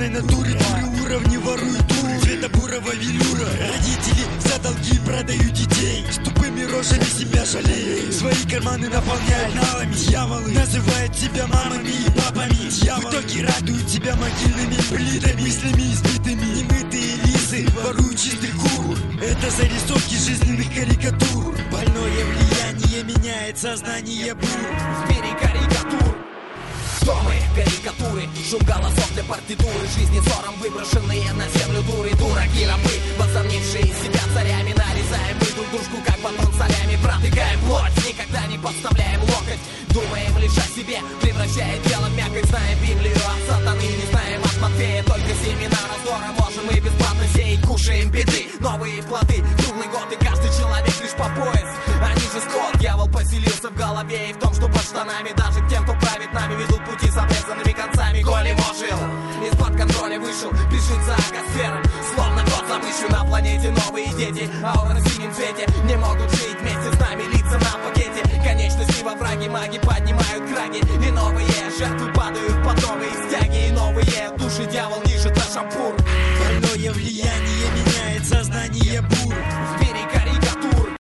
черной натуре, дуры уровни воруют туру, цвета бурого велюра. Родители за долги продают детей, с тупыми рожами себя жалеют. Свои карманы наполняют налами дьяволы, называют себя мамами и папами дьяволы. В итоге радуют тебя могильными плитами, мыслями избитыми. Немытые лисы воруют чистый кур. Это зарисовки жизненных карикатур. Больное влияние меняет сознание бур. В мире карикатур Домы, карикатуры, шум голосов для партитуры. Жизни ссором выброшенные на землю дуры. Дураки, рабы, возомнившие себя царями. Нарезаем мы друг дружку, как батон солями. Протыкаем плоть, никогда не подставляем локоть. Думаем лишь о себе, превращая дело в мякоть. Знаем Библию от сатаны, не знаем от Матфея. Только семена раздора можем и бесплатно сеять. Кушаем беды, новые плоды. Круглый год и каждый человек лишь по пояс. Они же скот, дьявол поселился в голове. И в том, что под штанами даже тем, кто правит нами, ведут пути с обрезанными концами. Коли вошел, из-под контроля вышел, бежит за агосферой. Словно кот за мышью на планете. Новые дети, аура в синем цвете. Не могут жить вместе с нами, лица на пакете. Конечности во враге, маги поднимают краги. И новые жертвы падают под новые стяги. И новые души дьявол